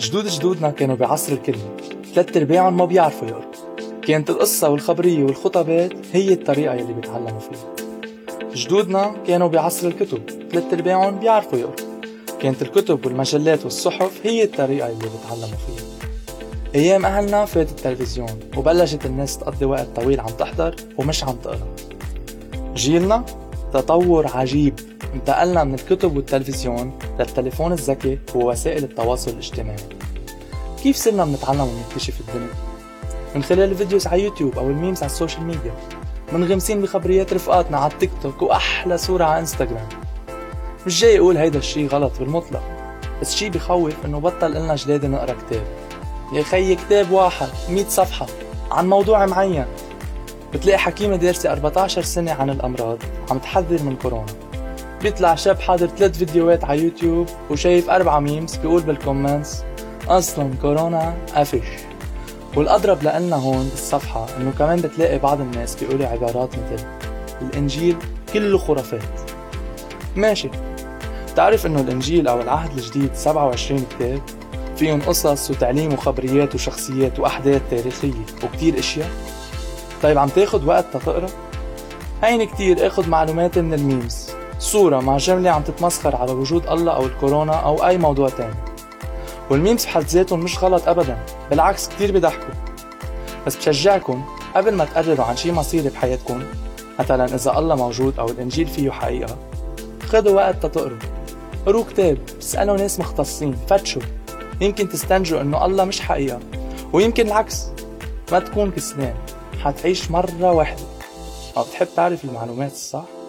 جدودنا كانوا بعصر الكلمة، 3/4 ما بيعرفوا يقروا. كانت القصة والخبرية والخطبات هي الطريقة يلي بيتعلموا فيها. جدودنا كانوا بعصر الكتب، 3/4 بيعرفوا يقروا. كانت الكتب والمجلات والصحف هي الطريقة يلي بيتعلموا فيها. أيام أهلنا فات التلفزيون وبلشت الناس تقضي وقت طويل عم تحضر ومش عم تقرأ. جيلنا تطور عجيب، انتقلنا من الكتب والتلفزيون للتليفون الذكي ووسائل التواصل الاجتماعي. كيف صرنا بنتعلم ونكتشف الدنيا؟ من خلال الفيديوز على يوتيوب أو الميمز على السوشيال ميديا، منغمسين بخبريات رفقاتنا على التيك توك وأحلى صورة على انستغرام. مش جاي أقول هيدا الشي غلط بالمطلق، بس شي بخوف إنه بطل إلنا جداد نقرأ كتاب. يا خي كتاب واحد 100 صفحة عن موضوع معين. بتلاقي حكيمة دارسة 14 سنة عن الأمراض عم تحذر من كورونا، بيطلع شاب حاضر 3 فيديوهات على يوتيوب وشايف 4 ميمز بيقول بالكومنتس أصلا كورونا قفش. والأضرب لألنا هون بالصفحة إنه كمان بتلاقي بعض الناس بيقولوا عبارات مثل الإنجيل كله خرافات. ماشي، تعرف إنه الإنجيل أو العهد الجديد 27 كتاب فيهم قصص وتعليم وخبريات وشخصيات وأحداث تاريخية وكتير اشياء. طيب عم تاخد وقت تقرأ؟ هين كتير اخد معلوماتي من الميمز، صورة مع جملة عم تتمسخر على وجود الله أو الكورونا أو أي موضوع تاني. والميمز بحد ذاتهم مش غلط أبدا، بالعكس كتير بيضحكوا. بس بشجعكم قبل ما تقرروا عن شي مصيري بحياتكم، مثلا إذا الله موجود أو الإنجيل فيه حقيقة، خدوا وقت تقروا. قروا كتاب، اسألوا ناس مختصين، فتشوا، يمكن تستنجوا إنه الله مش حقيقة، ويمكن العكس. ما تكون كسلان، حتعيش مرة واحدة. أو بتحب تعرف المعلومات الصح؟